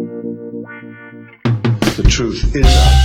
The truth is out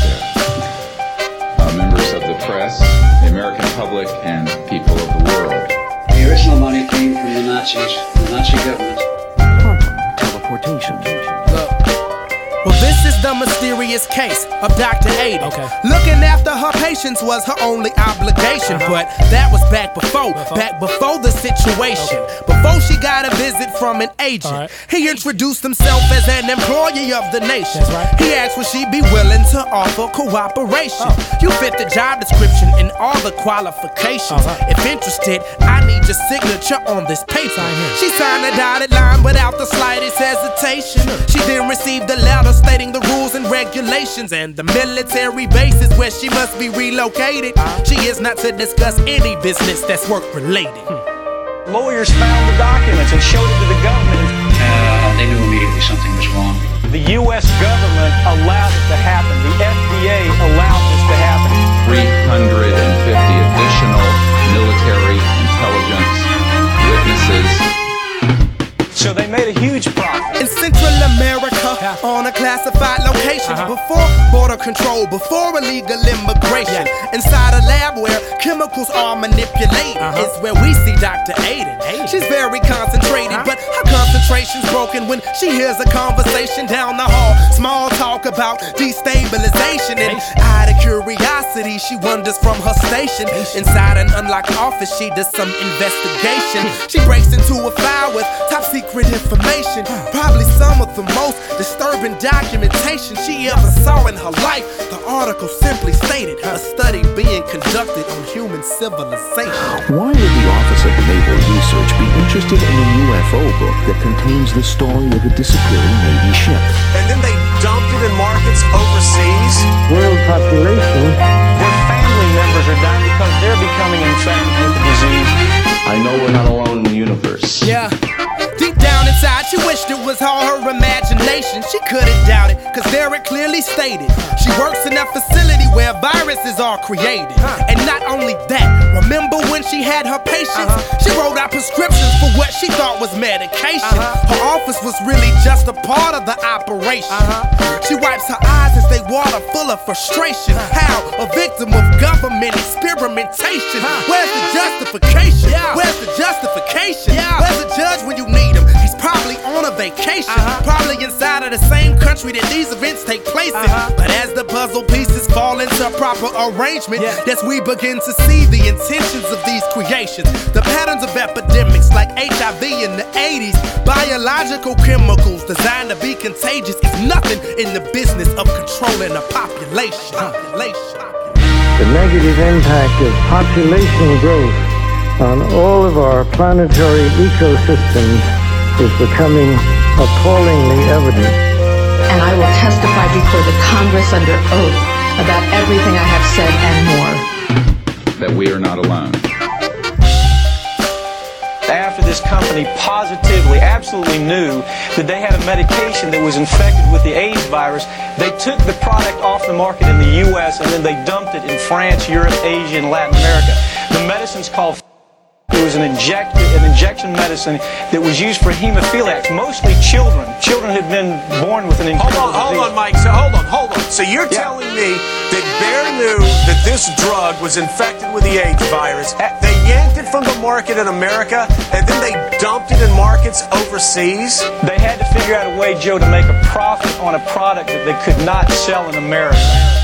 there. Members of the press, the American public, and people of the world. The original money came from the Nazis, the Nazi government. Quantum teleportation. Well, this is the mysterious case of Dr. Ada. Okay. Looking after her patients was her only obligation, but that was back before the situation. Before she got a visit from an agent, he introduced himself as an employee of the nation. He asked would she be willing to offer cooperation. You fit the job description and all the qualifications. If interested, I need your signature on this paper. She signed a dotted line without the slightest hesitation. She then received a letter stating the rules and regulations and the military bases where she must be relocated. She is not to discuss any business that's work related. Lawyers found the documents and showed it to the government. They knew immediately something was wrong. The U.S. government allowed it to happen. The FDA allowed this to happen. 350 additional military intelligence witnesses. So they made a huge profit. In Central America, on a classified location, before border control, before illegal immigration, inside a lab where chemicals are manipulated, is where we see Dr. Ada. She's very concentrated, but her concentration's broken when she hears a conversation down the hall. Small talk about destabilization, and out of curiosity, she wanders from her station. Inside an unlocked office, she does some investigation. She breaks into a file with top secret information, probably some of the most disturbing documentation she ever saw in her life. The article simply stated a study being conducted on human civilization. Why would the Office of Naval Research be interested in a UFO book that contains the story of a disappearing Navy ship? And then they dumped it in markets overseas. World population. Their family members are dying because they're becoming infected with the disease. I know we're not alone in the universe. Yeah. Deep down inside, she wished it was all her imagination. She couldn't doubt it, cause there it clearly stated she works in a facility where viruses are created. And not only that, remember when she had her patients? She wrote out prescriptions for what she thought was medication. Her office was really just a part of the operation. She wipes her eyes as they water full of frustration. How? A victim of government experimentation. Where's the justification? Where's the justification? Where's the judge when you need him? He's probably on a vacation, probably inside of the same country that these events take place in. But as the puzzle pieces fall into proper arrangement, yes, we begin to see the intentions of these creations. The patterns of epidemics like HIV in the 80s, biological chemicals designed to be contagious is nothing in the business of controlling a population. The negative impact of population growth on all of our planetary ecosystems is becoming appallingly evident. And I will testify before the Congress under oath about everything I have said and more. That we are not alone. After this company positively, absolutely knew that they had a medication that was infected with the AIDS virus, they took the product off the market in the U.S. and then they dumped it in France, Europe, Asia, and Latin America. The medicine's called it was an injection medicine that was used for hemophiliacs, mostly children. Children had been born with an incurable disease. Hold on, Mike. So hold on. So you're telling me that Bayer knew that this drug was infected with the AIDS virus. They yanked it from the market in America, and then they dumped it in markets overseas? They had to figure out a way, Joe, to make a profit on a product that they could not sell in America.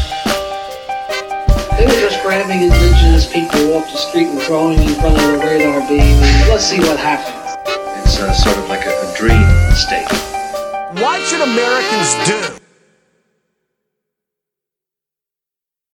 They were just grabbing indigenous people off the street and throwing in front of the radar beam, and let's see what happens. It's sort of like a dream state. What should Americans do